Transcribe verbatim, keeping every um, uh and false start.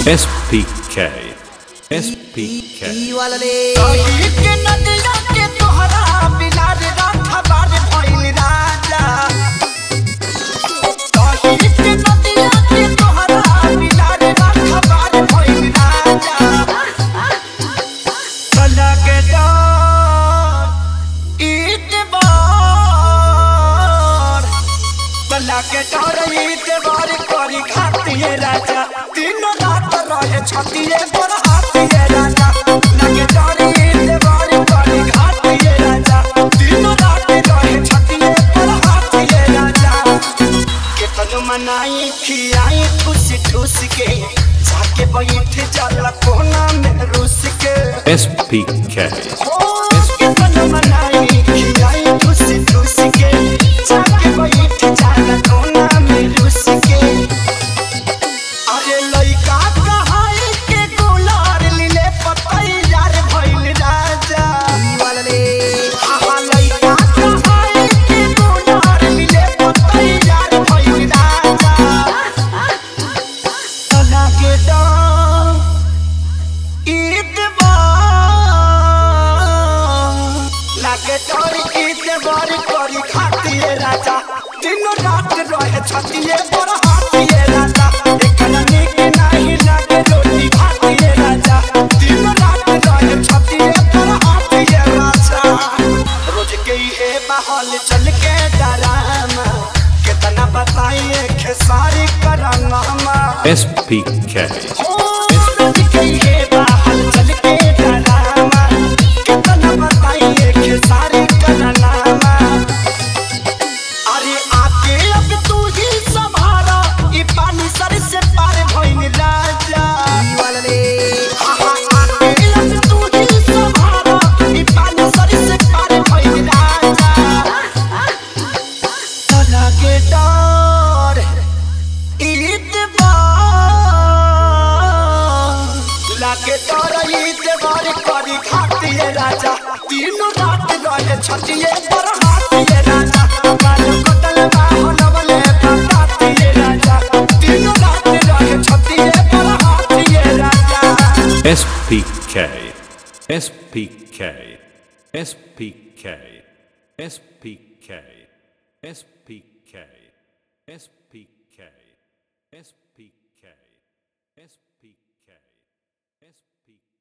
S P K S P K के नदिया के तोहरा बिना रे राधा बार भइल राजा कहीं के नदिया के तोहरा बिना रे राधा बार भइल राजा चला के डर ईद बार चला के डर ईद बार करी खाती राजा दिन रात रहे छतिए पर हाथी राजा लगे डरी देवार करी घाटी राजा दिन रात रहे छतिए पर हाथी राजा केतन मनाई खियाई खुश ठूस के जाके बैठ जाला कोना में रूस के S P K केतन मनाई खियाई खुश ठूस के जाके बैठ जाला कोना में रूस के अरे लइका कहाई के गुलार लीले पतई यार भइल राजा वाले हाहा लइका कहाई के गुलार लीले पतई यार भइल राजा तना के डर ईद बार लागे डर ईद बार करी खाती राजा दिन रात रहे छतिए पर हाथी राजा एकला निक नाही लागे रोटी खाती राजा दिन रात रहे छतिए पर हाथी राजा रोज के ये माहौल चल के डरामा कितना बताइए खेसारी करंगामा S P K रोज के ये माहौल चल के डरामा कितना बताइए खेसारी करंगामा अरे आके अब तू ही संभारा ई पानी सर से पार भइल राजा वाले हाहा आके अब तू ही संभारा ई पानी सर से पार भइल राजा तना के डर ईद बार लागे डर ईद बार करी खाती राजा दिन रात रहे छतिए पर हाथी राजा बाल कटल बाहन वाले बताती राजा दिन रात रहे छतिए पर हाथी राजा S P K S P K S P K S P K S P K S P K S P K S P K S P K